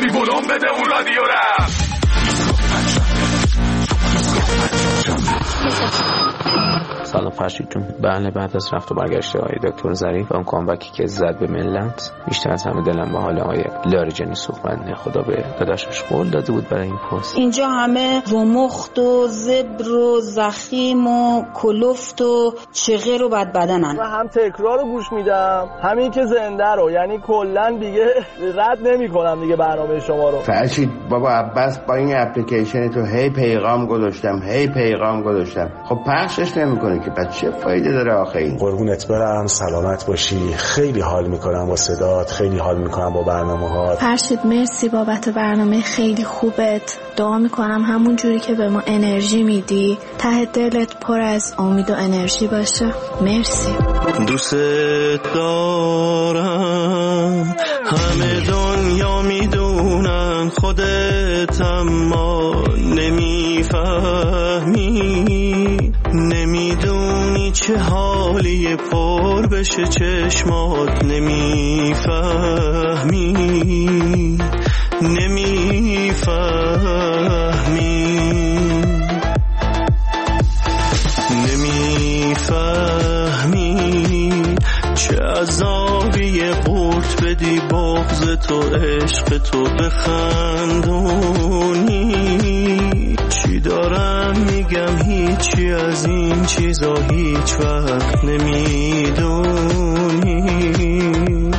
کمی ولوم بده اون رادیو را. سلام فرشید جون. بله بعد از رفت و برگشت آقای دکتر ظریف اون کامبکی که زد به ملت، بیشتر از همه دلم به حال آقای لاریجانی سوخت. بنده خدا به داداشش قول داده بود برای این پست. اینجا همه ومخت و زبر و زخیم و کلفت و چغر و بد بدنن. من هم تکرار رو گوش میدم همین که زنده رو، یعنی کلا دیگه رد نمی‌کنم دیگه برنامه شما رو. فرشید بابا عباس با این اپلیکیشن تو هی پیغام گذاشتم خب پخشش نمی‌کنه که بعد چه فایده داره آخه این؟ قربونت برم، سلامت باشی. خیلی حال میکنم با صدات، خیلی حال میکنم با برنامه‌هات. فرشید مرسی بابت برنامه خیلی خوبت. دعا میکنم همون جوری که به ما انرژی میدی ته دلت پر از امید و انرژی باشه. مرسی. دوست دارم، همه دنیا میدونن، خودت اما نمیفهمی، نمیدونی چه حالی پر بشه چشمات، نمیفهمی چه عذابی قورت بدی بغض تو عشق تو بخندونی. چی دارم میگم هیچی از این چیزا هیچ وقت نمیدونی.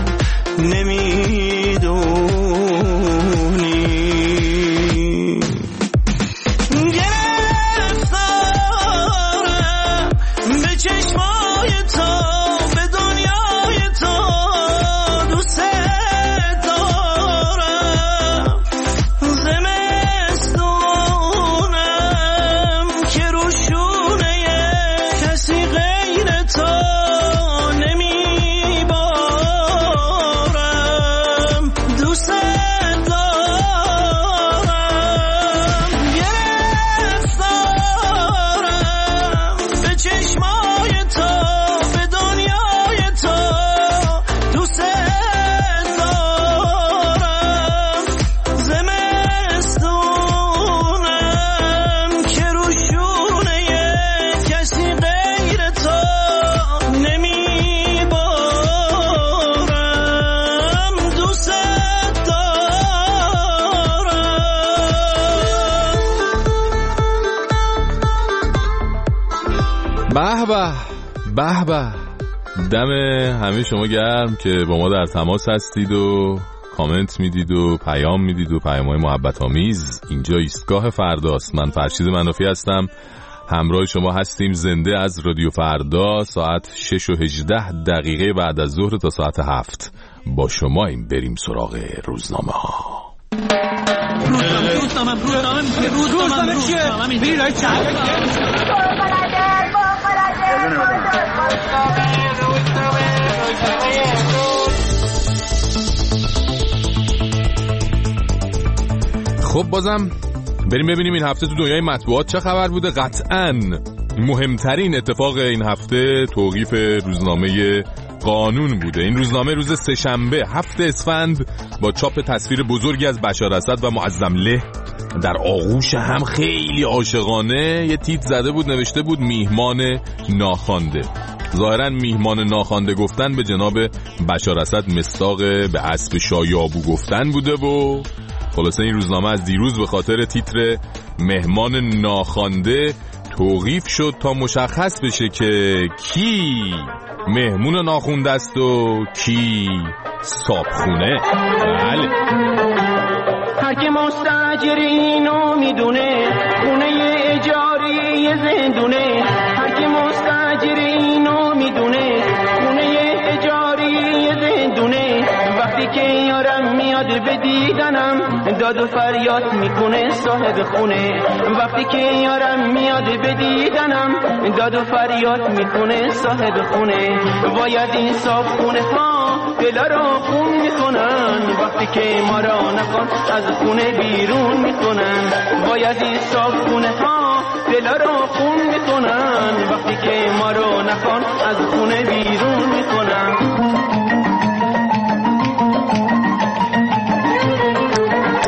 به دم همه شما گرم که با ما در تماس هستید و کامنت میدید و پیام میدید و پیام‌های محبت آمیز. اینجا ایستگاه فرداست. من فرشید منافی هستم، همراه شما هستیم زنده از رادیو فردا. ساعت 6:18 بعد از ظهر تا ساعت 7 با شما این بریم سراغ روزنامه ها. روزنامه خب بازم بریم ببینیم این هفته تو دنیای مطبوعات چه خبر بوده. قطعاً مهمترین اتفاق این هفته توقیف روزنامه قانون بوده. این روزنامه روز سه‌شنبه 7 اسفند با چاپ تصویر بزرگی از بشار اسد و معظم له در آغوش هم خیلی عاشقانه یه تیتر زده بود، نوشته بود میهمان ناخوانده. ظاهراً میهمان ناخوانده گفتن به جناب بشار اسد مصداق به اسب شایابو گفتن بوده و خلاصه این روزنامه از دیروز به خاطر تیتر مهمان ناخوانده توقیف شد تا مشخص بشه که کی مهمون ناخونده است و کی صابخونه. بله هر که مستاجر اینو میدونه خونه اجاری زندونه. هر که مستاجر اینو میدونه خونه اجاری زندونه. وقتی که یارم میاد به دیدنم داد و فریاد میکنه صاحب خونه. وقتی که یارم میاد به دیدنم داد و فریاد میکنه صاحب خونه. باید این صاحب خونه ها دلا رو خون میکنن. وقتی که ما را نخوان از خونه بیرون میکنن. باید این صاحب خونه ها دلا رو خون میکنن. وقتی که ما را نخوان از خونه بیرون میکنن.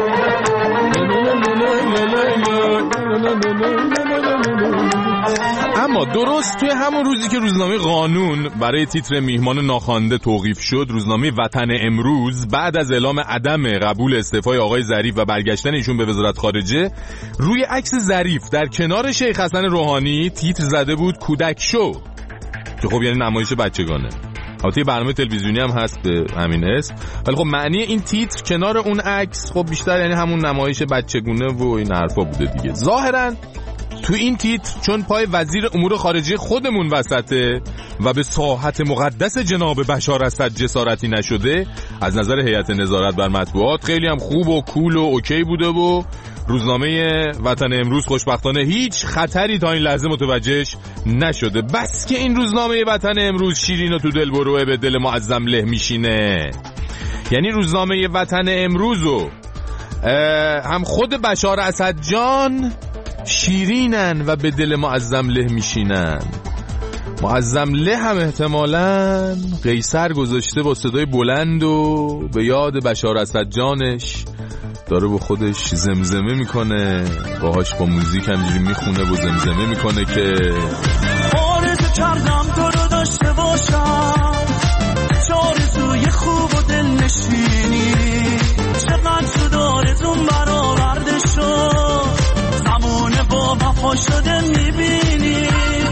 همون روزی که روزنامه قانون برای تیتر میهمان ناخوانده توقیف شد، روزنامه وطن امروز بعد از اعلام عدم قبول استعفای آقای ظریف و برگشتن ایشون به وزارت خارجه، روی عکس ظریف در کنار شیخ حسن روحانی تیتر زده بود کودک شو، که خب یعنی نمایش بچگانه. البته برنامه تلویزیونی هم هست به همین اسم، ولی خب معنی این تیتر کنار اون عکس خب بیشتر یعنی همون نمایش بچگونه و این حرفا بوده دیگه. ظاهراً تو این تیتر چون پای وزیر امور خارجه خودمون وسطه و به ساحت مقدس جناب بشار اسد جسارتی نشده، از نظر هیئت نظارت بر مطبوعات خیلی هم خوب و کول و اوکی بوده و روزنامه وطن امروز خوشبختانه هیچ خطری تا این لحظه متوجهش نشده. بس که این روزنامه وطن امروز شیرین و تو دل بروه به دل معظم له میشینه. یعنی روزنامه وطن امروزو هم خود بشار اسد جان شیرینن و به دل معظم له میشینن. معظم له هم احتمالاً قیصر گذاشته با صدای بلند و به یاد بشار اسد جانش داره با خودش زمزمه میکنه، باهاش با موزیک همجوری میخونه و زمزمه میکنه که آرزو کردم تو رو داشته باشم، چه آرزوی خوب و دل نشینی، چقدر شد آرزوم برآورده شد، زمانه با وفا شده میبینی.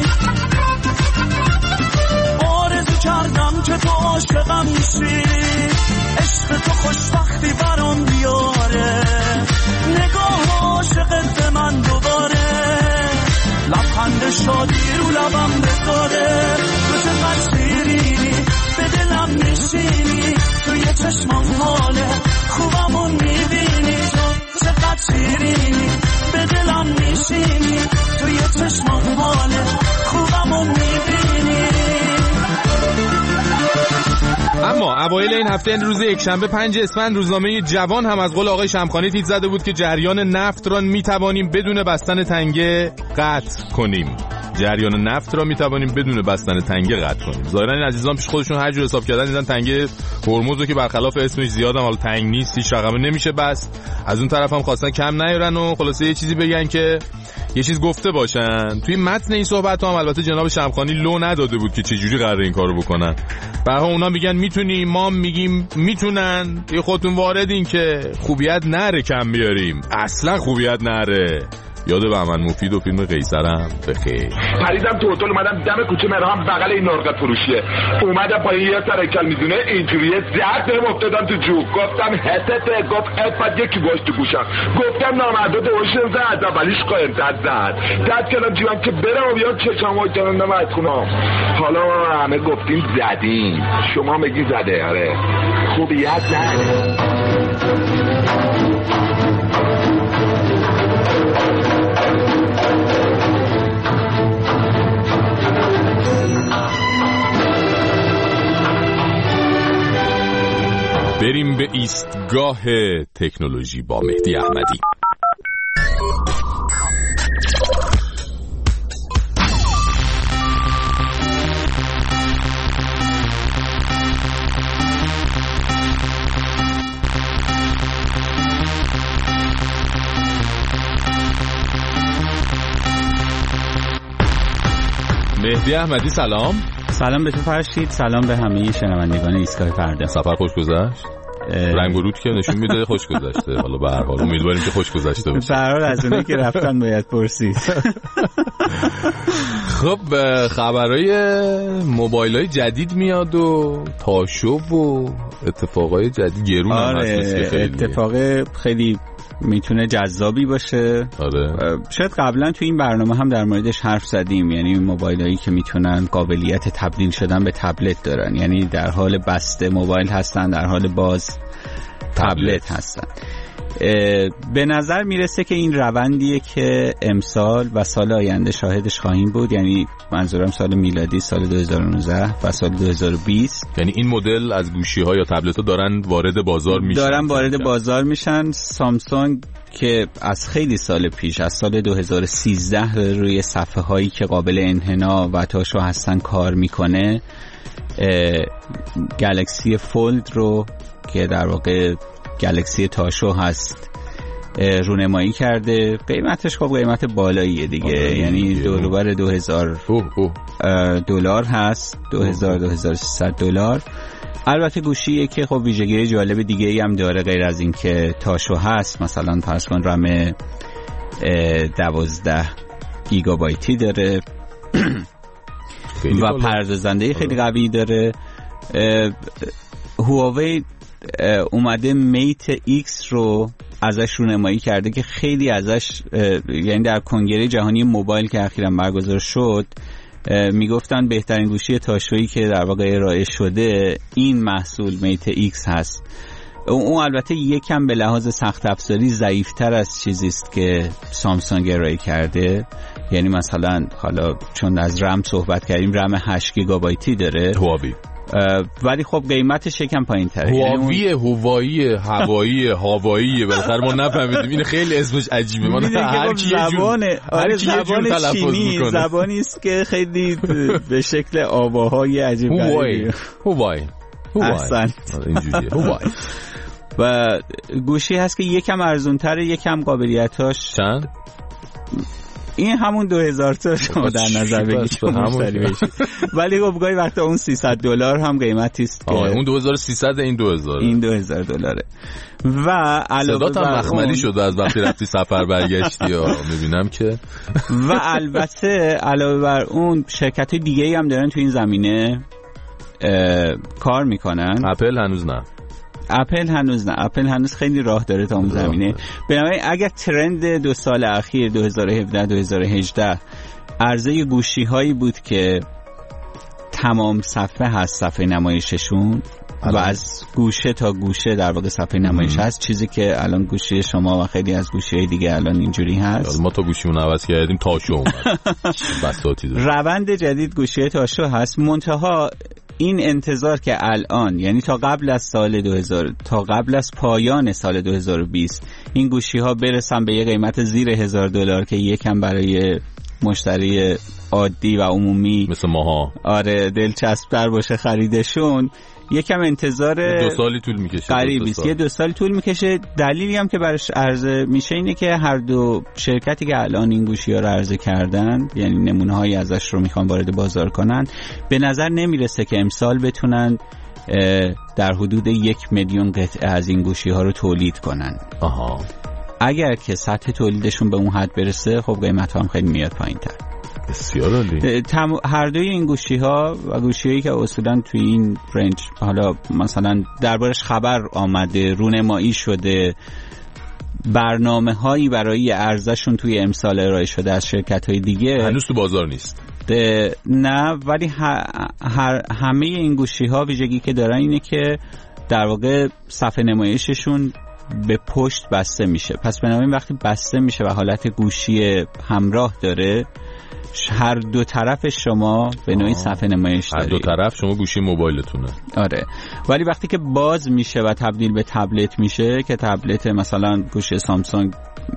آرزو کردم که تو عاشقم میشی، عشق تو خوشبختی برام بیاره، نگاه عاشقت به من دوباره، لبخند شادی رو لبم بذاره، تو چقدر شیرینی به دلم میشینی، توی چشمم حاله خوبمون میبینی، تو چقدر شیرینی به دلم میشینی، توی چشمم حاله خوبمون میبینی. اما اوایل این هفته روز یکشنبه 5 اسفند روزنامه جوان هم از قول آقای شمخانی تیتر زده بود که جریان نفت را میتوانیم بدون بستن تنگه قطع کنیم. جریان نفت را میتوانیم بدون بستن تنگه قطع کنیم. ظاهرا این عزیزان پیش خودشون هر جور حساب کردن دیدن تنگه هرمز رو که برخلاف اسمش زیادم حالا تنگ نیست، هیچ رقمه نمیشه بست. از اون طرف هم خواستن کم نیارن و خلاصه یه چیزی بگن که یه چیز گفته باشن. توی متن این صحبت هم البته جناب شمخانی لو نداده بود که چه جوری قراره این کارو بکنن. بعدا اونا میگن میتونیم، ما میگیم میتونن. یه خودتون واردین که خوبیت نره کم بیاریم، اصلا خوبیت نره. یاد بهمن مفید و فیلم قیصرم بخیر. پریدم تو هتل، اومدم دم کوچه مرهم بغل این نرغه فروشیه، اومدم پای یه سرکل میدونه اینجوریه زرد بهم افتادم تو جو، گفتم حسته، گفت افت یکی باش تو گوشم، گفتم نامرده دوشم زد اولیش قایمتر زد دست کلم جیبم که برم و بیان چشم های جانم از خونم. حالا همه گفتیم زدیم، شما میگی زده. آره خوبیت نه. بریم به ایستگاه تکنولوژی با مهدی احمدی. مهدی احمدی سلام. سلام به تو فرشید، سلام به همه شنوندگان ایستگاه فردا. سفر خوش گذشت؟ رنگ و رود که نشون میده خوش گذشته. حالا به هر حال امیدواریم که خوش گذشته باشه. به هر حال از اونایی که رفتن باید پرسید. خب خبرای موبایل‌های جدید میاد و تاشو و اتفاقای جدید گرون هم هست. خیلی اتفاق خیلی میتونه جذابی باشه. آره. شاید قبلا تو این برنامه هم در موردش حرف زدیم، یعنی موبایلایی که میتونن قابلیت تبدیل شدن به تبلت دارن، یعنی در حال بسته موبایل هستن، در حال باز تبلت هستن. به نظر میرسه که این روندیه که امسال و سال آینده شاهدش خواهیم بود، یعنی منظورم سال میلادی سال 2019 و سال 2020. یعنی این مدل از گوشی‌ها یا تبلت‌ها دارن وارد بازار میشن. سامسونگ که از خیلی سال پیش، از سال 2013 روی صفحه هایی که قابل انحناء و تاشو هستن کار میکنه، گلکسی فولد رو که در واقع گلکسی تاشو هست رونمایی کرده. قیمتش خب قیمت بالاییه دیگه، یعنی دوروبر $2000 هست، $2300. البته گوشیه که خب ویژگی جالب دیگه ای هم داره غیر از این که تاشو هست. مثلا فرض کن رم 12 گیگابایتی داره و پردازنده خیلی قوی داره. هواوی اومده میت ایکس رو ازش رونمایی کرده که خیلی ازش، یعنی در کنگره جهانی موبایل که اخیراً برگزار شد میگفتن بهترین گوشی تاشویی که در واقع ارائه شده این محصول میت ایکس هست. اون البته یکم به لحاظ سخت افزاری ضعیف‌تر از چیزی است که سامسونگ ارائه کرده. یعنی مثلا حالا چون از رم صحبت کردیم، رم 8 گیگابایتی داره هواوی، ولی خب قیمتش یکم پایین‌تره. هوایی بالاخره ما نفهمیدیم. این خیلی اسمش عجیبه. ما هر کی زبان چینی زبانی است که خیلی به شکل آواهای عجیب غریبی. هوایی اینجوریه هوایی. و گوشی هست که یکم ارزان‌تره، یکم قابلیتاش چند؟ این همون 2000 تا شما در نظر بگیرید که مشتری بشید. ولی خب گاهی وقتا اون $300 هم قیمتی است که اون 2300 این 2000 این $2000. و علاوه بر اون مخملی شد از وقتی رفتی سفر برگشتی ها میبینم که و البته علاوه بر اون شرکت‌های دیگه‌ای هم دارن تو این زمینه کار میکنن. اپل هنوز نه. اپل هنوز خیلی راه داره تا اون زمینه. بنابراین اگر ترند 2 سال اخیر 2017-2018 عرضه گوشی هایی بود که تمام صفحه هست صفحه نمایششون و از گوشه تا گوشه در واقع صفحه نمایش هست، چیزی که الان گوشی شما و خیلی از گوشی‌های دیگه الان اینجوری هست. ما تا گوشیمون عوض کردیم تاشو اومد. بساطی داره. روند جدید گوشی تاشو هست. منتها این انتظار که الان، یعنی تا قبل از سال 2000 تا قبل از پایان سال 2020 این گوشی ها برسن به یه قیمت زیر $1000 که یکم برای مشتری عادی و عمومی مثل ماها دلچسب‌تر باشه خریدشون، یکم انتظار 2 سالی طول میکشه. قریبی 2 سال طول میکشه. دلیلی هم که براش عرضه میشه اینه که هر دو شرکتی که الان این گوشی‌ها رو عرضه کردن، یعنی نمونه‌هایی ازش رو میخوان وارد بازار کنن، به نظر نمیرسه که امسال بتونن در حدود 1 میلیون قطعه از این گوشی‌ها رو تولید کنن. اگر که سطح تولیدشون به اون حد برسه، خب قیمت هم خیلی میاد پایین‌تر. بسیار عالی. هر دوی این گوشی‌ها و گوشی‌هایی که اصولاً توی این رنج حالا مثلا دربارش خبر آمده، رونمایی شده، برنامه‌هایی برای عرضه‌شون توی امسال ارائه شده از شرکت‌های دیگه، هنوز تو بازار نیست. نه، ولی همه این گوشی‌ها ویژگی که دارن اینه که در واقع صفحه نمایششون به پشت بسته میشه. پس بنابراین وقتی بسته میشه و حالت گوشی همراه داره، هر دو طرف شما به نوعی صفحه نمایش دارید. هر دو طرف شما گوشی موبایلتونه. آره. ولی وقتی که باز میشه و تبدیل به تبلت میشه، که تبلت مثلا گوشی سامسونگ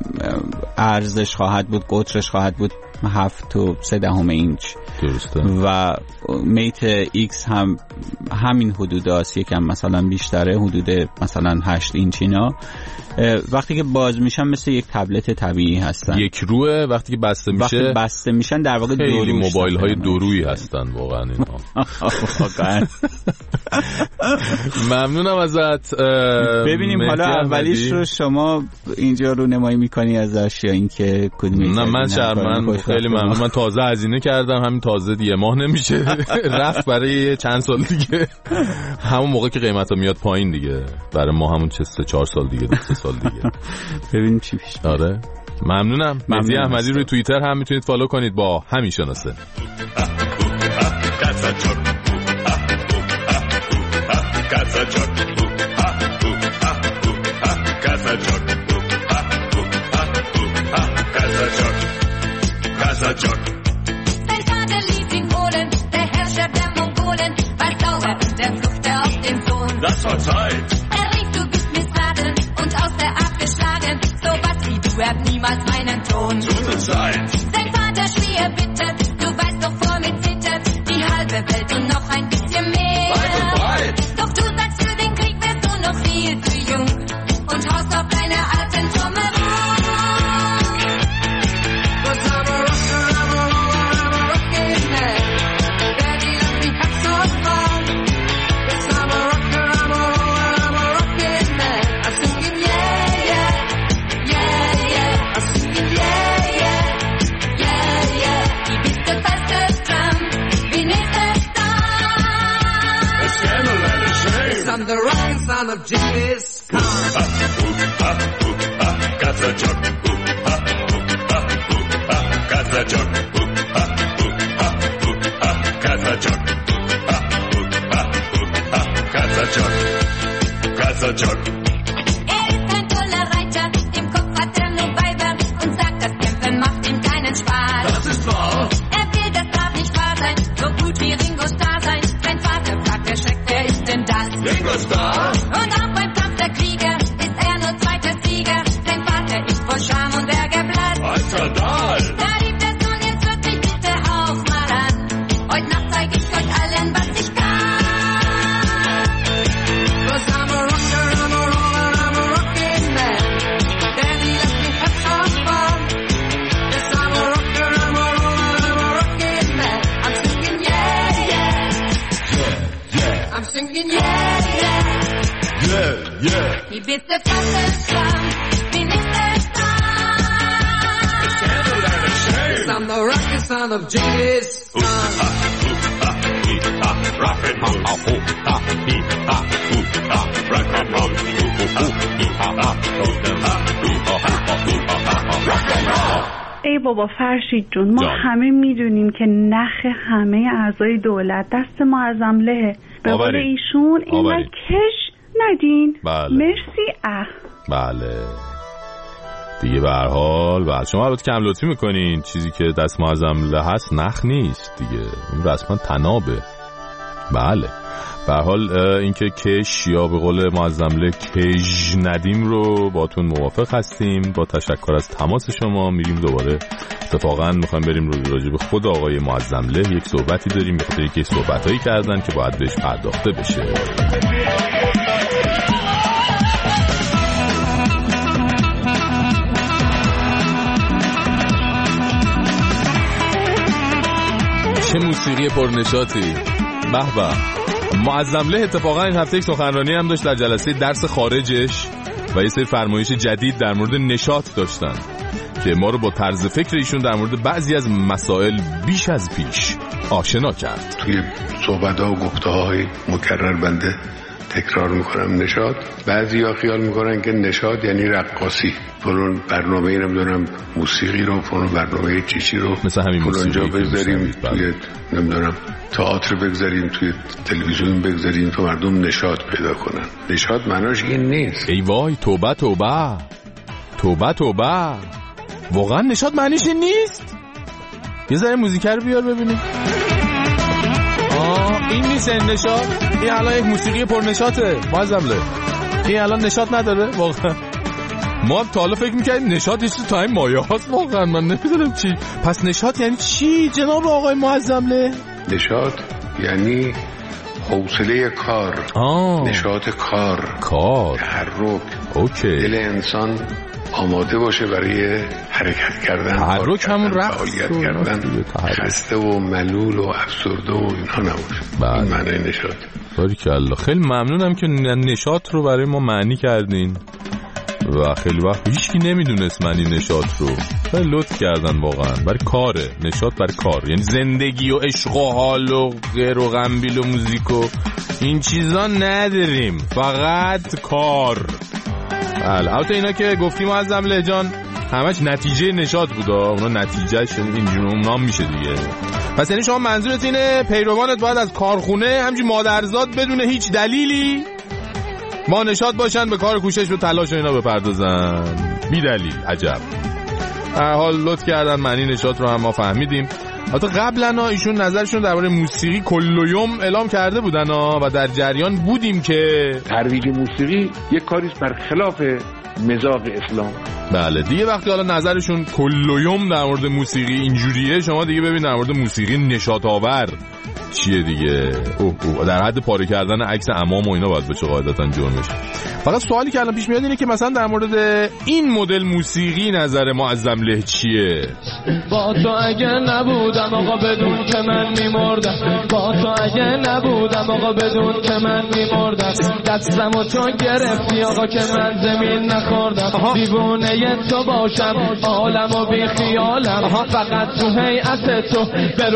ارزش خواهد بود، قطرش خواهد بود 7.3 اینچ. درسته. و میت ایکس هم همین حدود هست، یکم مثلا بیشتره، حدود مثلا 8 اینچ اینا. وقتی که باز میشن مثل یک تبلت طبیعی هستن. یک روه. وقتی که بسته میشه، وقتی بسته میشن در واقع خیلی موبایل های دورویی هستن واقعا اینا. ممنونم ازت. ببینیم حالا اولیش رو شما اینجا رو نمایی میکنی ازش یا اینکه کدومی؟ نه من شرمن، خیلی ممنون. من تازه هزینه کردم، همین تازه دیگه ماه نمیشه رفت برای چند سال دیگه، همون موقع که قیمتا میاد پایین دیگه، برای ما همون 3-4 سال دیگه، 2 سال دیگه ببینیم چی پیش. آره ممنونم. مهدی احمدی روی توییتر هم میتونید فالو کنید با همین شناسه. Das war Zeit. Er rief, du bist missraten und aus der Art geschlagen. So was wie du hört niemals meinen Ton. Tut uns leid. Sein Vater schrie er bitte, du weißt doch vor mir zittert die halbe Welt und noch ein bisschen mehr. Weit und breit. Doch du sagst, für den Krieg bist du noch viel zu jung und haust auf deine alten Trommeln. the rockin' son of Genghis Khan. Kazachok, Kazachok, Kazachok, Kazachok, Kazachok. Er ist ein toller Reiter, im Kopf hat er nur Weiber und sagt, das Kämpfen macht ihm keinen Spaß. Das ist wahr. Er will, das darf nicht wahr sein, so gut wie Ringo Starr sein. Sein Vater fragt erschreckt, wer ist denn das? Ringo Starr. Und auch beim Kampf der Krieger ist er nur zweiter Sieger. Sein Vater ist voll Scham und Ärger blass. Alter Dahl. Da liebt der Sohn, jetzt hört mich bitte auch mal an. Heute Nacht zeig ich euch allen, was ich kann. Cause I'm a rocker, I'm a roller, I'm a rockin' man. Daddy, let me have some fun. Yes, I'm a rocker, I'm a roller, I'm a rockin' man. I'm singing yeah, yeah. Yeah, yeah. I'm singing yeah, yeah. Yeah, yeah. Die bitte Vater, bin ich der Cause I'm the rockin' son of Genghis Khan. Rockin' ای بابا فرشید جون، ما همه میدونیم که نخ همه اعضای دولت دست معظم لهه. به قول ایشون اینقدر کش ندین. بله. مرسی. بله دیگه به هر حال شما البته کم لطفی میکنین، چیزی که دست معظم له هست نخ نیست دیگه، این رسما تنابه. بله به هر حال اینکه کش یا به قول معظم له کش ندیم رو باتون موافق هستیم. با تشکر از تماس شما میریم دوباره، اتفاقا میخوایم بریم راجع به خود آقای معظم له یک صحبتی داریم، بخاطر اینکه صحبتایی کردن که باید بهش پرداخته بشه. چه موسیقی پرنشاطی. به به. معظم له اتفاقا این هفته یک سخنرانی هم داشت در جلسه درس خارجش و یه سری فرمایش جدید در مورد نشاط داشتن که ما رو با طرز فکر ایشون در مورد بعضی از مسائل بیش از پیش آشنا کرد. توی صحبت‌ها و گفته‌های مکرر بنده تکرار میکنم نشاط. بعضیا خیال میکنن که نشاط یعنی رقاصی، فلان برنامه‌ای نمیدونم موسیقی رو، فلان برنامه چیچی رو مثلا همین فلانجا بذاریم، توی نمیدونم تئاتر بگذاریم، توی تلویزیون بگذاریم تا مردم نشاط پیدا کنن. نشاط معناش این نیست. ای وای توبه توبه توبه توبه، واقعا نشاط معنیش این نیست. یه ذره موزیک رو بیار ببینیم. این نیست نشاط. این الان یک موسیقی پرنشاطه معظم له. این الان نشاط نداره واقعا. ما تا حالا فکر می‌کردیم نشاط یه چیز تا این مایه هاست، واقعا من نمی‌دونم چی. پس نشاط یعنی چی جناب آقای معظم له؟ نشاط یعنی حوصله کار، نشاط کار، تحرک. اوکی. دل انسان آماده باشه برای حرکت کردن، تحرک همون رقص کردن، خسته و ملول و افسرده و اینها نباشه. این معنی نشاط. باریکالله. خیلی ممنونم که نشاط رو برای ما معنی کردین و خیلی وقت هیچکی نمیدونست معنی نشاط رو. خیلی لطف کردن واقعا. برای کاره، نشاط برای کار، یعنی زندگی و عشق و حال و غیر و غمبیل و موزیک و این چیزا نداریم، فقط کار. البته اینا که گفتیم معظم له جان همش نتیجه نشاط بوده، اونا نتیجهش اینجوری اونام میشه دیگه. پس یعنی شما منظورت اینه پیروانت باید از کارخونه همینجوری مادرزاد بدون هیچ دلیلی ما نشاط باشن، به کار کوشش و تلاش و اینا بپردازن بی دلیل. عجب. هر حال لطف کردن، معنی نشاط رو هم ما فهمیدیم. حتی قبلا ایشون نظرشون درباره موسیقی کلیوم اعلام کرده بودن و در جریان بودیم که ترویج موسیقی یک کاریست برخلاف مزاج اسلام. بله دیگه وقتی حالا نظرشون کلیوم در مورد موسیقی اینجوریه، شما دیگه ببین در مورد موسیقی نشاط آور چیه دیگه. در حد پاره کردن عکس عمام و اینا باید بشه قاعدتا جرمش. فقط سوالی که الان پیش میاد اینه که مثلا در مورد این مدل موسیقی نظر معظم له چیه؟ با تو اگه نبودم آقا بدون که من میمردم، با تو اگه نبودم آقا بدون که من میمردم. دستمو تو گرفتی آقا که من زمین نخوردم، دیوونه تو باشم عالمو بی خیالم، فقط تو هیئت تو به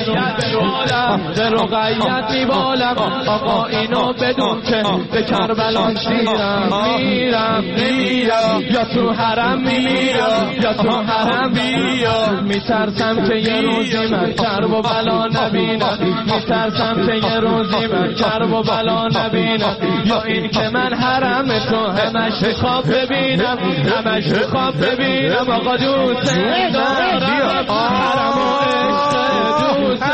رقیت میبالم. آقا اینو بدون که به کربلا میرم یا تو حرم میرم یا تو حرم میرم. میترسم که یه روزی من کرب و بلا نبینم، میترسم که یه روزی من کرب و بلا نبینم. یا این که من حرم تو همش خواب ببینم، همش خواب ببینم. آقا دوست دارم حرم و عشق دوست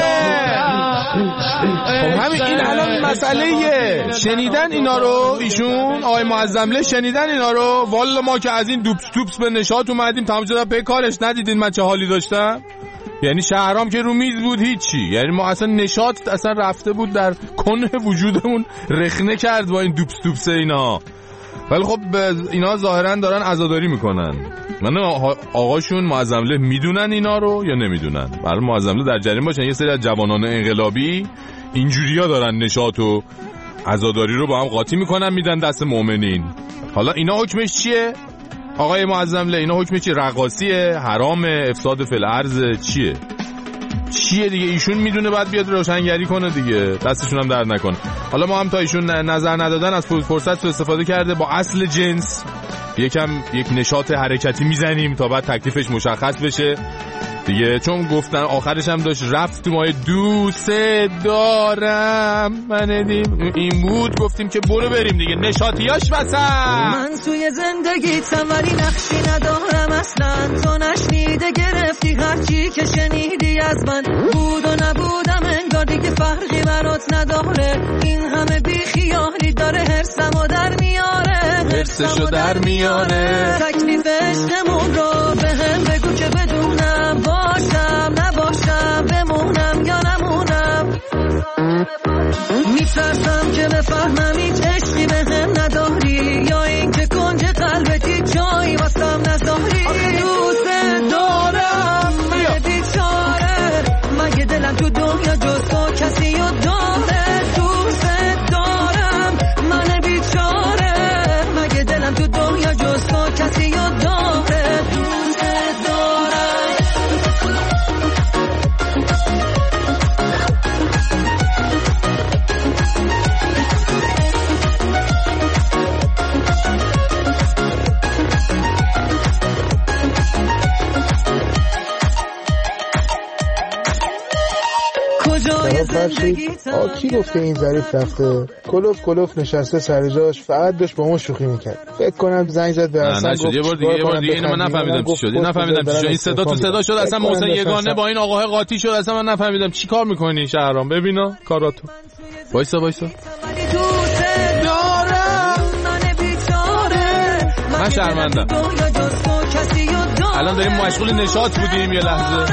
خب همین این الان مسئله شنیدن اینا رو ایشون آقای معظمله شنیدن اینا رو. والا ما که از این دوپس به نشاط اومدیم تمام شده به کارش. ندیدین من چه حالی داشتم؟ یعنی شهرام که رو میز بود هیچی، یعنی ما اصلا نشاط اصلا رفته بود در کنه وجودمون، رخنه کرد با این دوپس اینا. ولی خب اینا ظاهرا دارن عزاداری میکنن. من آقاشون معظمله میدونن اینا رو یا نمیدونن؟ برای معظمله در جریان باشن. یه سری از جوانان انقلابی اینجوریا دارن نشاط و عزاداری رو با هم قاطی میکنن میدن دست مؤمنین. حالا اینا حکمش چیه؟ آقای معظمله اینا حکمش چیه؟ رقاصیه؟ حرام؟ افساد فی الارض؟ چیه دیگه؟ ایشون میدونه بعد بیاد روشنگری کنه دیگه، دستشون هم درد نکنه. حالا ما هم تا ایشون نظر ندادن از فرصت استفاده کرده با اصل جنس یک نشاط حرکتی میزنیم تا بعد تکلیفش مشخص بشه دیگه. چون گفتن آخرش هم داشت رفت تو ماه دوست دارم من این بود، گفتیم که برو بریم دیگه نشاطیاش بسن. من توی زندگیتم ولی نقشی ندارم اصلا، تو نشنیده گرفتی هرچی که شنیدی از من. بود و نبودم انگار دیگه فرقی برات نداره، این همه بی خیالی داره هرسمو در میاره، تکلیف عشقمون رو به هم بگو که بدونم، باشم نباشم بمونم یا نمونم. میترسم که بفهمم هیچ عشقی به هم نداری، یا این که کنج قلبتی جایی واسم نذاری. دوست دارم من بیچاره، مگه دلم تو دنیا جز تو کسی رو داره؟ دوست دارم من بیچاره، مگه دلم تو دنیا جز تو کسی رو داره؟ دوست دارم. کی گفته این ظریف رفته کلوف نشسته سر جاش فقط داشت با اون شوخی میکرد؟ فکر کنم زنگ زد به حسن گفت یه بار دیگه اینو من نفهمیدم چی شد. این صدا تو صدا شد، اصلا محسن یگانه با این آقاه قاطی شد، اصلا من نفهمیدم چی کار میکنی شهرام. ببینا کاراتو. وایسا من شرمندم. الان داریم مشغول نشاط بودیم یه لحظه.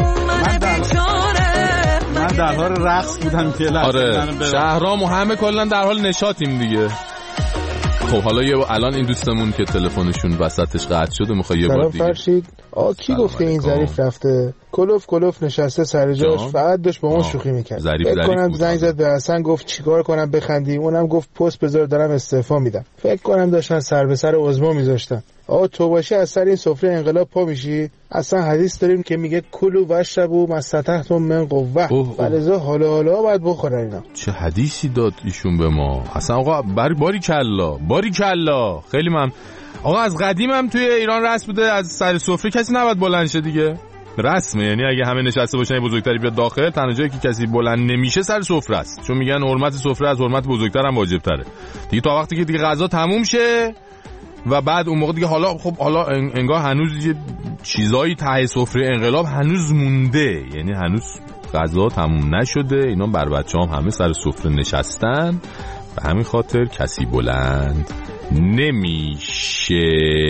من در حال رقص بودم که لحظه. آره شهرام و همه کلا در حال نشاطیم دیگه. خب حالا الان این دوستمون که تلفنشون وسطش قطع شده میخواد یه بار دیگه. فرشید کی گفته این ظریف رفته کلوف نشسته سر جاش فقط داشت با اون شوخی میکرد؟ فکر کنم زنگ زد به حسن گفت چیکار کنم بخندیم، اونم گفت پست بذار دارم استعفا میدم. فکر کنم داشتن سر به سر عظما میذاشتن. تو باشی از سر این سفره انقلاب پا میشی. اصلا حدیث داریم که میگه کلوا واشربوا ما استطعتم من قوه، فلذا حالا باید بخورن اینا. چه حدیثی داد ایشون به ما اصلا. آقا باری کلا خیلی من آقا از قدیم هم توی ایران رسم بوده از سر سفره کسی نباید بلند شه دیگه. رسمه، یعنی اگه همه نشسته باشن بزرگتری بیاد داخل، تنها جایی که کسی بلند نمیشه سر سفره است، چون میگن حرمت سفره از حرمت بزرگتر هم واجب تره دیگه. تا وقتی که دیگه غذا تموم شه و بعد اون موقع دیگه حالا انگار هنوز یه چیزایی ته سفره انقلاب هنوز مونده، یعنی هنوز غذا تموم نشده. اینا بر بچه‌هام همه سر سفره نشستن، به همین خاطر کسی بلند نمیشه.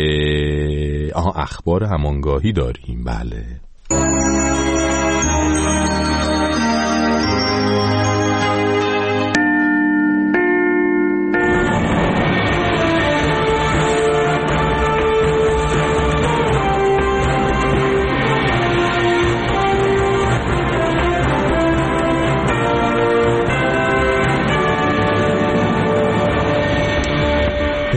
اخبار همانگاهی داریم. بله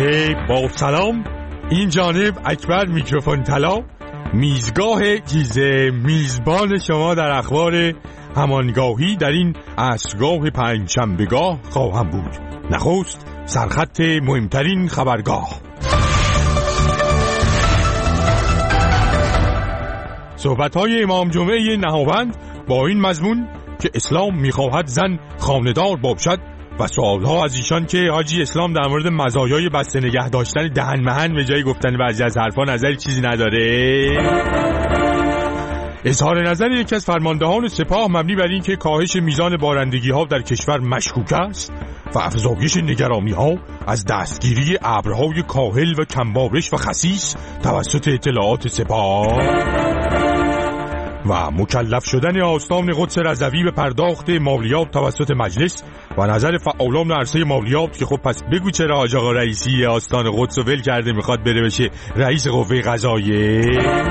با سلام، این جانب اکبر میکروفون طلا، میزگاه گیزه، میزبان شما در اخبار همانگاهی در این عصرگاه پنجشنبهگاه خواهم بود. نخست سرخط مهمترین خبرگاه. صحبت‌های امام جمعه نهاوند با این مضمون که اسلام می‌خواهد زن خانه‌دار باشد و سوالها از ایشان که حاجی اسلام در مورد مزایای بسته نگه داشتن دهن مهن به جای گفتن بعضی از حرفا نظری چیزی نداره. اظهار نظر یکی از فرماندهان سپاه مبنی بر این که کاهش میزان بارندگی‌ها در کشور مشکوک است و افزایش نگرانی‌ها از دستگیری ابرهای کاهل و کمبارش و خسیس توسط اطلاعات سپاه و مکلف شدن آستان قدس رضوی به پرداخت مالیات توسط مجلس و نظر فعالان عرصه مالیات که خب پس بگو چرا حاج آقا رئیسی آستان قدس رو ول کرده میخواد بره بشه رئیس قوه قضاییه.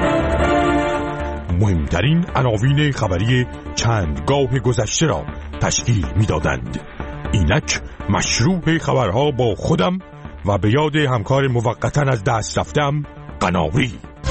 مهمترین عناوین خبری چندگاه گذشته را تشکیل میدادند. اینک مشروع خبرها با خودم و به یاد همکار موقتا از دست رفتم قناری.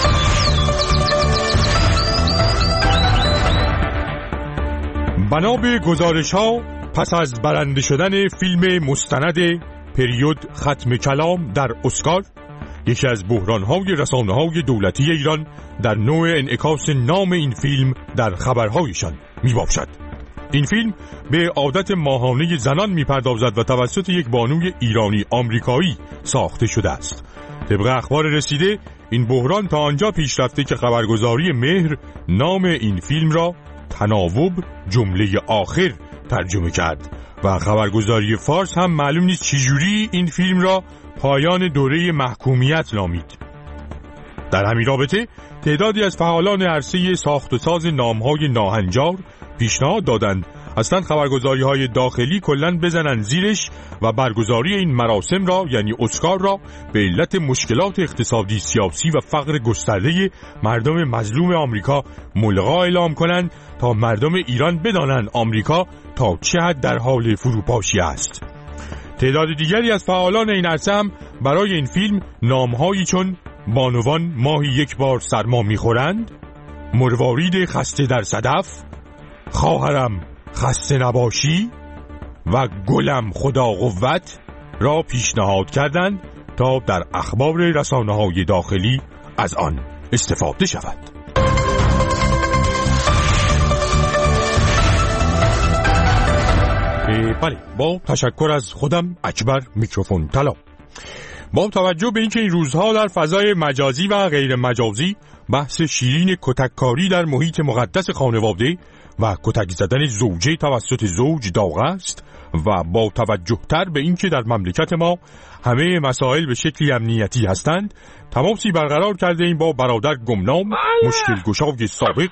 بنا به گزارش‌ها پس از برنده شدن فیلم مستند پریود ختم کلام در اسکار، یکی از بحران‌های رسانه‌های دولتی ایران در نوع انعکاس نام این فیلم در خبرهایشان می‌باشد. این فیلم به عادت ماهانه زنان می‌پردازد و توسط یک بانوی ایرانی آمریکایی ساخته شده است. طبق اخبار رسیده این بحران تا آنجا پیش رفته که خبرگزاری مهر نام این فیلم را تناوب جمله آخر ترجمه کرد و خبرگزاری فارس هم معلوم نیست چجوری این فیلم را پایان دوره محکومیت نامید. در همین رابطه تعدادی از فعالان عرصه ساخت و ساز نامهای ناهنجار پیشنهاد دادند اصلا خبرگزاری‌های داخلی کلاً بزنن زیرش و برگزاری این مراسم را یعنی اسکار را به علت مشکلات اقتصادی، سیاسی و فقر گسترده مردم مظلوم آمریکا ملغا اعلام کنند تا مردم ایران بدانند آمریکا تا چه حد در حال فروپاشی است. تعداد دیگری از فعالان این عرصه هم برای این فیلم نامهایی چون بانوان ماهی یک بار سرما میخورند، مروارید خسته در صدف، خواهرم خسته نباشی و گلم خدا قوت را پیشنهاد کردند تا در اخبار رسانه‌های داخلی از آن استفاده شود. بله، با تشکر از خودم اکبر میکروفون طلا. با توجه به اینکه این روزها در فضای مجازی و غیر مجازی بحث شیرین کتککاری در محیط مقدس خانواده و کتک زدن زوجه توسط زوج داغ است و با توجه تر به اینکه در مملکت ما همه مسائل به شکلی امنیتی هستند، تماسی برقرار کرده این با برادر گمنام مشکل گشای سابق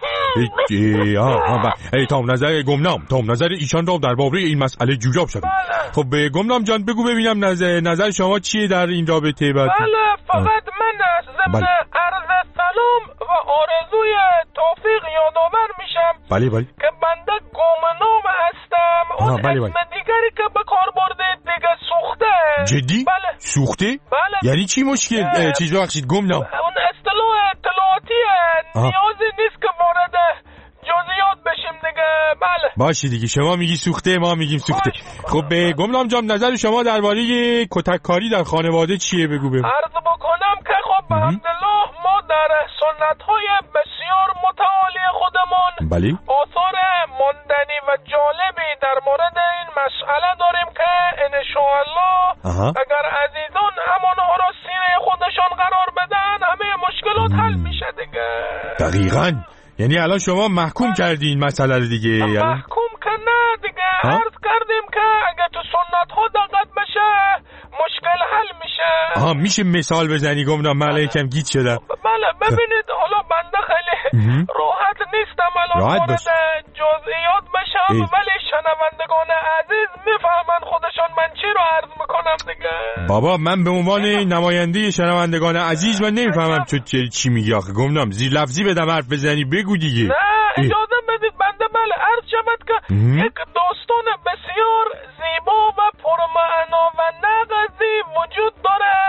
تا نظر ایشان را درباره این مسئله جویا شد. خب گمنام جان بگو ببینم نظر شما چیه در این رابطه؟ بله، فقط من از ضمن عرض سلام و آرزوی توفیق یادآور میشم که بنده گمنام هستم. اون اسم دیگری که به کار برده دیگه سوخته. جدی؟ بله. سوخته؟ بله. یعنی چی مشکل؟ چیز بخشید گمنام؟ اون اصطلاح اطلاعاتیه، نیازی نیست که وارد جزئیات بشیم دیگه. بله. باشی دیگه، شما میگی سوخته ما میگیم سوخته. خب گمنام جان نظر شما درباره کتککاری در خانواده چیه؟ بگو بگو. عرض بکنم که خب الحمدلله ما در سنت‌های بسیار متعالی خودمون آثار ماندنی و جالبی در مورد این مسئله داریم که انشاءالله اگر عزیزان همونها را سینه خودشان قرار بدن همه مشکلات حل میشه دیگه. دقیقاً. یعنی الان شما محکوم کردین مسئله رو دیگه. محکوم که نه دیگه، عرض کردیم که اگه تو سنت ها دقت بشه مشکل حل میشه. میشه مثال بزنی گمنام؟ من یکم گیج شدم. بله ببینید، حالا بنده خیلی راحت نیستم الان وارد جزئیات بشم، ولی شنوندگان عزیز میفهمن خودشان من چی رو عرض میکنم دیگه. بابا من به عنوان نماینده شنوندگان عزیز من نمیفهمم چی میگی آخه گمنام. زیر لفظی بدم حرف بزنی بگو دیگه. نه اجازه بدید بنده بله عرض شود که یک داستان بسیار زیبا و پرمعنا و نغزی وجود داره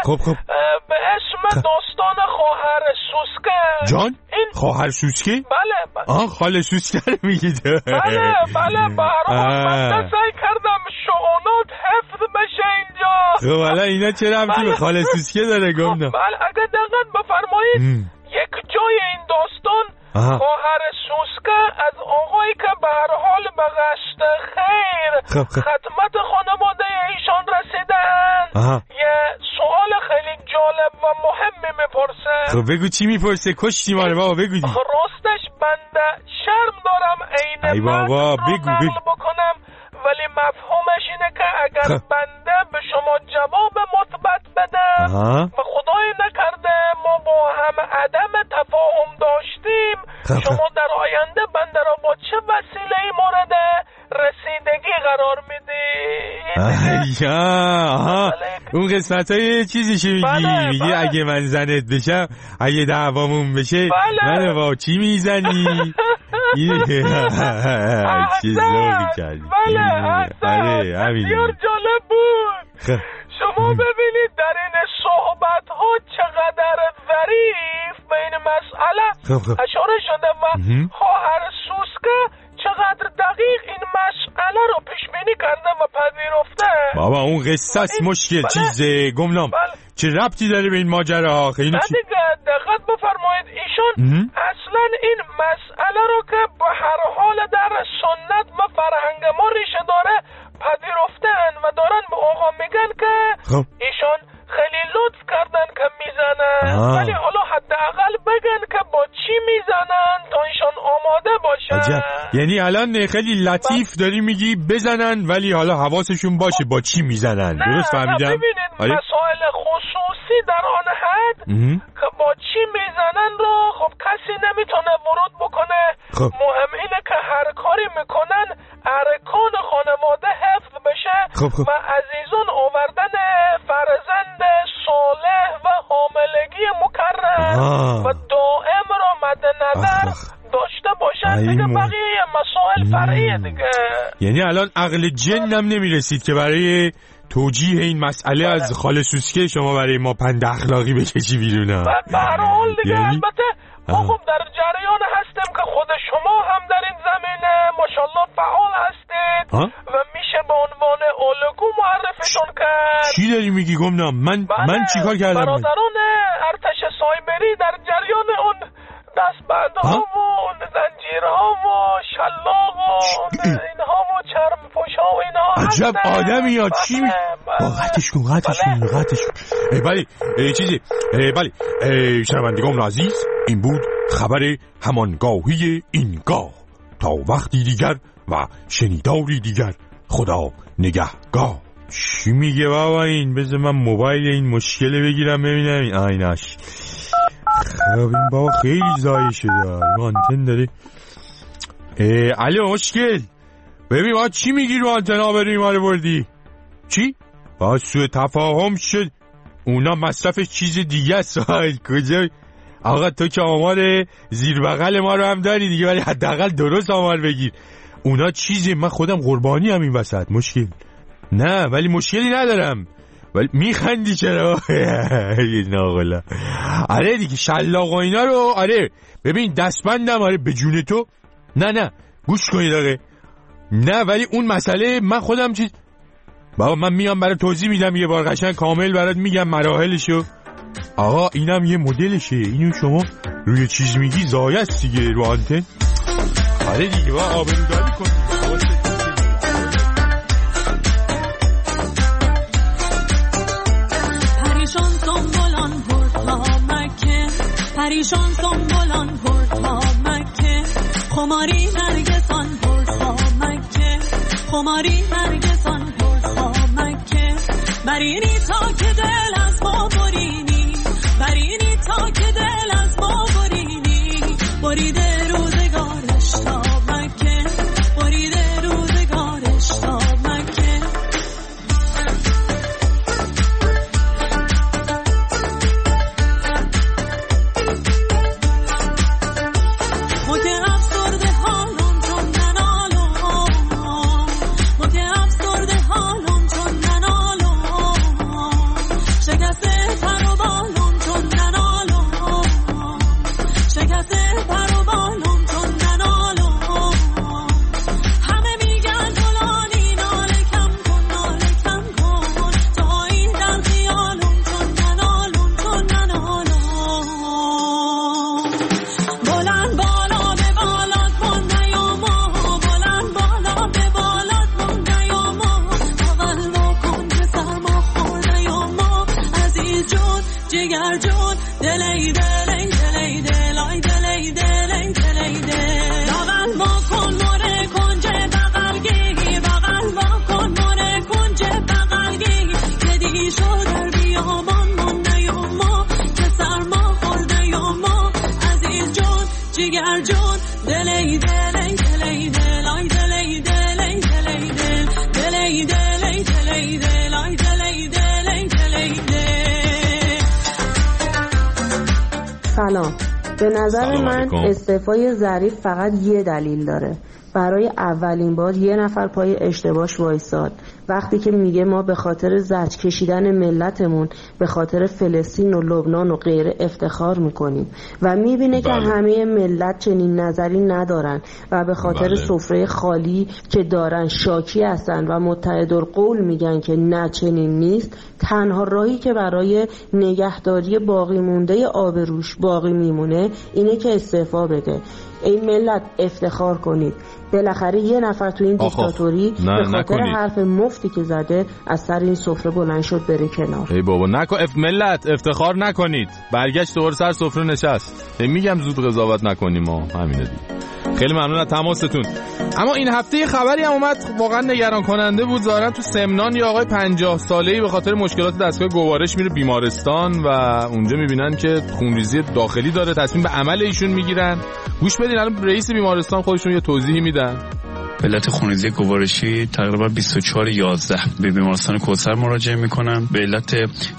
خب به اسم داستان خواهر سوسکه. جان؟ خواهر سوسکه؟ بله. خاله سوسکه رو میگید؟ بله من سعی کردم شعونات حفظ بشه اینجا. خب حالا اینا چه ربطی به خاله سوسکه داره گمنام؟ بله اگه دقت بفرمایید یک جای این داستان خواهر سوسکه از آقایی که به هر حال به قصد خیر خدمت خانواده ایشان رسیدن یه سوال خیلی جالب و مهمی میپرسه. خب بگو چی میپرسه؟ کشتی ما رو بابا بگو. راستش بنده شرم دارم ای بابا بگو بکنم، ولی مفهومش اینه که اگر بنده به شما جواب مثبت بدم و خدای نکرده ما با هم عدم تفاهم داشتیم، شما در آینده بنده را با چه وسیله‌ای مورد رسیدگی قرار میدید؟ اون قسمت های چیزیشو میگی اگه من زنت بشم، اگه دعوامون بشه من با چی میزنی؟ چه زوری کردی. بسیار جالب بود. شما ببینید در این صحبت ها چقدر ظریف به این مسئله اشاره شده و خواهر سوسکه چقدر دقیق این مسئله رو پیش بینی کرده و پذیرفته. بابا اون قصه است مشکل چیزه گمنام. چه ربطی داره به این ماجرا؟ خیلی دیگه دقت بفرمایید ایشون اصلا این مسئله رو که به هر حال در سنت و فرهنگ ما ریشه داره پذیرفتن و دارن به آقا میگن که ایشون خیلی لطف کردن که میزنن، ولی حالا حداقل بگن که با چی میزنن تا ایشون آماده باشن. یعنی الان خیلی لطیف داری میگی بزنن ولی حالا حواسشون باشه با چی میزنن. درست فهمیدم؟ ببینید مسائل خصوصی در آن حد که با چی میزنن رو خب کسی نمیتونه ورود بکنه. مهم اینه که هر کاری میکنن ارکان خانواده حفظ بشه و عزیزان آوردن فرزند صالح و حاملگی مکرم و دائم را مد نظر داشته باشن. دیگه بقیه مسائل فرعیه دیگه. یعنی الان عقل جنم نمیرسید که برای توجیه این مسئله از خاله سوسکه شما برای ما پند اخلاقی بکشی بیرون. به هر حال دیگه البته ما خب در جریان هستیم که خود شما هم در این زمینه ماشاءالله فعال هستید و میشه به عنوان الگو معرفیتون کرد. چی داری میگی گمنام؟ من چیکار کردم؟ برادران ارتش سایبری در جریان اون دستبندها و اون زنجیرها و شلاق و اینها و چرم پوشا و اینها عجب آدمی یا چی قطعش کن بله چیزی بله شنوندگان عزیز، این بود خبر همانگاهی اینگاه. تا وقتی دیگر و شنیداری دیگر، خدا نگهگاه. چی میگه بابا این؟ بذار من موبایل این مشکل بگیرم ببینم این آیناش. خب این بابا خیلی زایی شده آنتن داره. الو مشکل ببین ما چی میگی رو آنتن آبروی ما رو بردی؟ چی؟ با سوء تفاهم شد. اونا مصرفش چیز دیگه است. کجا آقا تو که آمار زیر بغل ما رو هم داری دیگه، ولی حداقل درست آمار بگیر. اونا چیزی من خودم قربانی هم این وسط. مشکل نه ولی مشکلی ندارم. ولی میخندی چرا؟ ناغلا. آره دیگه شلاق و اینا رو آره ببین دستبندم آره به جون تو. نه گوش کنید آقا. نه ولی اون مسئله من خودم چیز بابا من میام برای توضیح میدم یه بار قشنگ کامل برات میگم مراحلشو. آقا اینم یه مدلشه. اینو شما روی چیز میگی زایه است دیگه رو آنتن. آره دیگه با آبروداری کن. پریشان سنبولان پرتا مکه، خماری نرگسان پرتا مکه، خماری نرگسان پرتا مکه. برینی تا که دل از ما برینی، برینی تا که دل از ما برینی. بریده روزگارش تا مکه، بریده روزگارش تا مکه. جگر جون دلی دلنگ دلی دلای دلی دلنگ دلی دل بغل ما کن مره کنج بغلگی بغل ما کن مره کنج بغلگی کدی شو در بیابان مونده یا ما که سرما خورده یا ما عزیز جون جگر جون دلی دلنگ دلی دلای دلی دلنگ دلی دل دلی دلی دلی دلای دلی دلنگ دلی دل. سلام. به نظر من استعفای ظریف فقط یه دلیل داره. برای اولین بار یه نفر پای اشتباهش وایساد وقتی که میگه ما به خاطر زج کشیدن ملتمون به خاطر فلسطین و لبنان و غیره افتخار میکنیم و میبینه که همه ملت چنین نظری ندارن و به خاطر سفره خالی که دارن شاکی هستن و متحدالقول میگن که نه چنین نیست. تنها راهی که برای نگهداری باقی مونده آبروش باقی میمونه اینه که استعفا بده. این ملت افتخار کنید، بالاخره یه نفر تو این دیکتاتوری به خاطر حرف مفتی که زده از سر این سفره بلند شد بره کنار. ای بابا ملت افتخار نکنید، برگشت دوباره سر سفره نشست. میگم زود قضاوت نکنیم ما، همینه دیگه. خیلی ممنون از تماستون. اما این هفته یه خبری هم اومد واقعا نگران کننده بود. ظاهرا تو سمنان یه آقای 50 ساله‌ای به خاطر مشکلات دستگاه گوارش میره بیمارستان و اونجا میبینن که خونریزی داخلی داره، تصمیم به عمل ایشون میگیرن. گوش بدین الان رئیس بیمارستان خودشون یه توضیحی میدن. به علت خونریزی گوارشی تقریبا 24/11 به بیمارستان کوثر مراجعه میکنن. به علت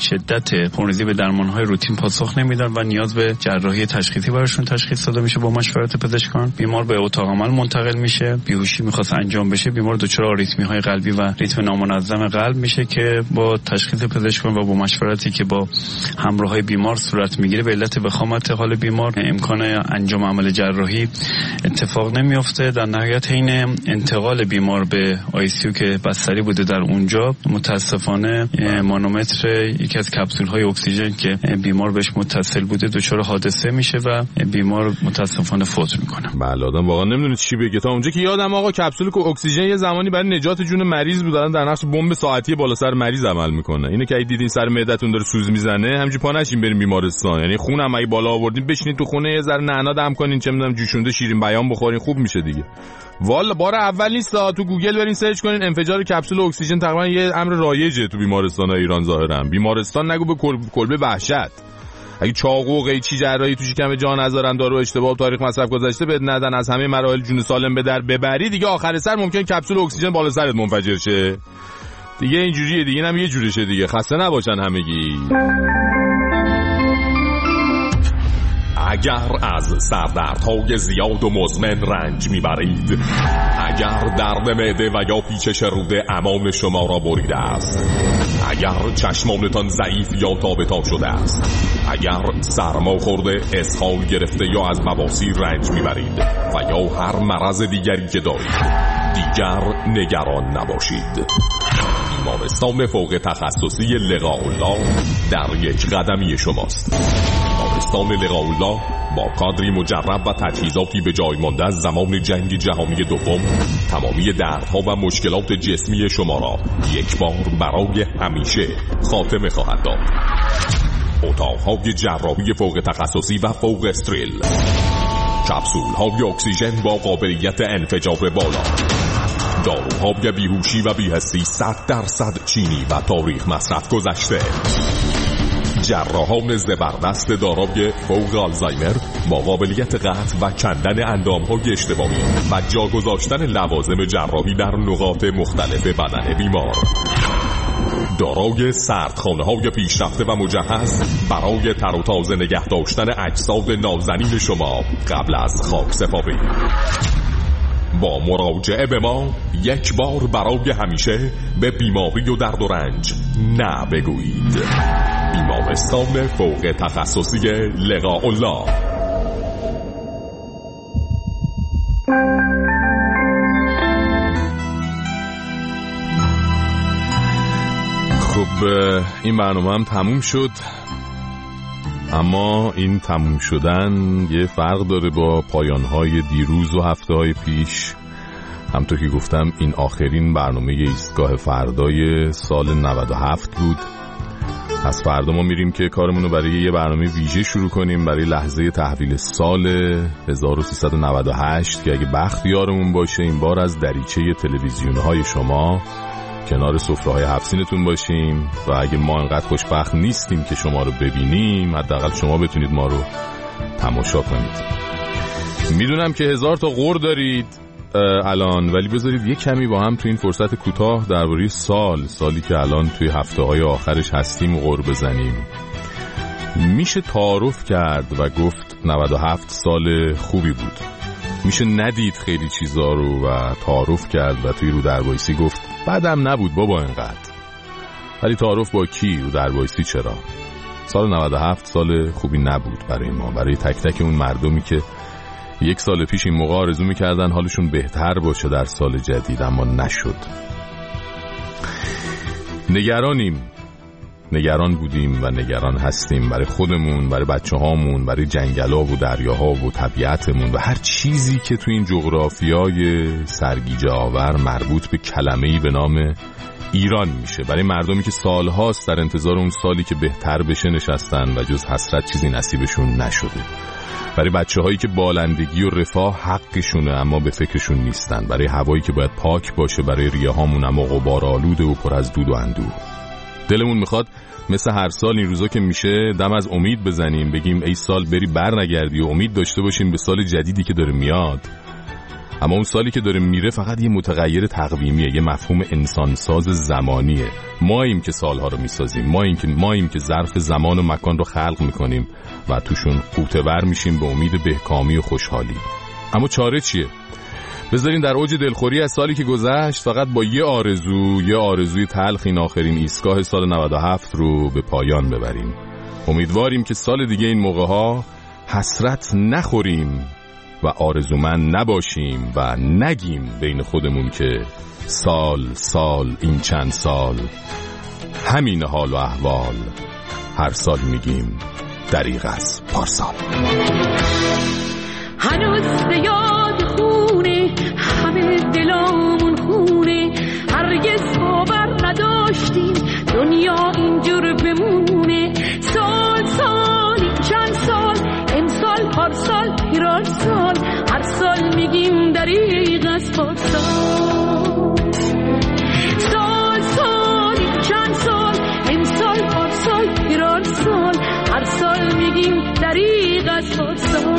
شدت خونریزی به درمانهای روتین پاسخ نمیدن و نیاز به جراحی تشخیصی براشون تشخیص داده میشه با مشورت پزشکان. بیمار به اتاق عمل منتقل میشه. بیهوشی میخواست انجام بشه، بیمار دچار آریتمی‌های قلبی و ریتم نامنظم قلب میشه که با تشخیص پزشکان و با مشورتی که با همراهای بیمار صورت میگیره به علت وخامت حال بیمار امکان انجام عمل جراحی اتفاق نمیافته. در نهایت حین انتقال بیمار به آی‌سی‌یو که بستری بوده در اونجا متاسفانه مانومتر یکی از کپسول‌های اکسیژن که بیمار بهش متصل بوده دچار حادثه میشه و بیمار متاسفانه فوت میکنه. بله آدم واقعا نمیدونه چی بگه. تا اونجا که یادم آقا کپسول اکسیژن یه زمانی برای نجات جون مریض بودن، در نقش بمب ساعتی بالا سر مریض عمل میکنه. اینو که دیدین سر معدتون داره سوز میزنه همینجوری پا نشین بریم بیمارستان، یعنی خون هم اگه بالا آوردین بشینید تو خونه یه ذره نعنا دم کنین، چه میدونم جوشونده شیرین بیان بخورین خوب میشه دیگه. والا بار اول نیست، تو گوگل برین سرچ کنین انفجار کپسول اکسیژن تقریبا یه امر رایجه تو بیمارستان‌های ایران. ظاهرا بیمارستان نگو به کلبه وحشت. اگه چاقو و قیچی جراحی تو شکم جا نذارن، دارو اشتباه تاریخ مصرف گذشته بد ندن، از همه مراحل جون سالم به در ببری دیگه، آخر سر ممکن کپسول اکسیژن بالا سرت منفجر شه دیگه. اینجوریه دیگه، اینم یه جورشه دیگه. خسته نباشن همگی. اگر از سردردهای زیاد و مزمن رنج میبرید، اگر درد معده و یا پیچش روده امان شما را بریده است، اگر چشمانتان ضعیف یا تابتاب شده است، اگر سرما خورده، اسهال گرفته یا از بواسیر رنج میبرید و یا هر مرض دیگری که دارید، دیگر نگران نباشید. بیمارستان فوق تخصصی لقاءالله در یک قدمی شماست. بیمارستان لقاءالله با کادری مجرب و تجهیزاتی به جای مانده از زمان جنگ جهانی دوم تمامی دردها و مشکلات جسمی شما را یک بار برای همیشه خاتمه خواهد داد. اتاق‌های جراحی فوق تخصصی و فوق استریل، کپسول‌های اکسیژن با قابلیت انفجار بالا، داروهای بیهوشی و بی‌حسی 100% چینی و تاریخ مصرف گذشته، جراحان زبردست دارای فوق آلزایمر با قابلیت قطع و کندن اندامهای اشتباهی و جا گذاشتن لوازم جراحی در نقاط مختلف بدن بیمار، دارای سردخانه‌های پیشرفته و مجهز برای تر و تازه نگه داشتن اجساد نازنین شما قبل از خاکسپاری. با مراجعه به ما یک بار برای همیشه به بیماری و درد و رنج نه بگویید. بیمارستان فوق تخصصی لقاءالله. خب این برنامه هم تموم شد، اما این تموم شدن یه فرق داره با پایانهای دیروز و هفته‌های پیش. همطور که گفتم این آخرین برنامه ایستگاه فردای سال 97 بود از فردا ما میریم که کارمون رو برای یه برنامه ویژه شروع کنیم برای لحظه تحویل سال 1398 که اگه بخت یارمون باشه این بار از دریچه تلویزیون‌های شما کنار سفره‌های هفسینتون باشیم و اگه ما انقدر خوشبخت نیستیم که شما رو ببینیم حداقل شما بتونید ما رو تماشا کنید. میدونم که 1000 تا غر دارید الان، ولی بذارید یه کمی با هم تو این فرصت کوتاه درباره سالی که الان توی هفته‌های آخرش هستیم غر بزنیم. میشه تعارف کرد و گفت 97 سال خوبی بود. میشه ندید خیلی چیزا رو و تعارف کرد و توی رو دربایسی گفت بعدم نبود بابا اینقدر. ولی تعارف با کی؟ رو دربایسی چرا؟ سال 97 سال خوبی نبود برای ما، برای تک تک اون مردمی که یک سال پیش این موقع آرزو میکردن حالشون بهتر باشه در سال جدید، اما نشد. نگران بودیم و نگران هستیم برای خودمون، برای بچه هامون، برای جنگلا و دریاها و طبیعتمون و هر چیزی که تو این جغرافیای سرگیجه آور مربوط به کلمه‌ای به نام ایران میشه. برای مردمی که سالهاست در انتظار اون سالی که بهتر بشه نشستن و جز حسرت چیزی نصیبشون نشده. برای بچه‌هایی که بالندگی و رفاه حقشونه اما به فکرشون نیستن. برای هوایی که باید پاک باشه برای ریه‌هامون اما غبارآلوده و پر از دود و اندوه. دلمون میخواد مثل هر سال این روزا که میشه دم از امید بزنیم، بگیم ای سال بری بر نگردی و امید داشته باشیم به سال جدیدی که داره میاد. اما اون سالی که داره میره فقط یه متغیر تقویمیه، یه مفهوم انسانساز زمانیه. ماییم که سالها رو میسازیم، ماییم که ظرف زمان و مکان رو خلق میکنیم و توشون قوتور میشیم به امید بهکامی و خوشحالی. اما چاره چیه؟ بذارین در اوج دلخوری از سالی که گذشت فقط با یه آرزوی تلخ این آخرین ایستگاه سال 97 رو به پایان ببریم. امیدواریم که سال دیگه این موقع‌ها حسرت نخوریم و آرزومند نباشیم و نگیم بین خودمون که سال این چند سال همین حال و احوال، هر سال میگیم دریغ از پارسال. هنوز به یاد خونه همه دلامون خونه، هرگز باور نداشتیم دنیا اینجور بمونه. سالی چند سال، امسال پارسال پیرار سال، هر سال میگیم دریغ از پارسال. سالی چند سال، امسال پارسال پیرار سال، هر سال میگیم دریغ از پارسال.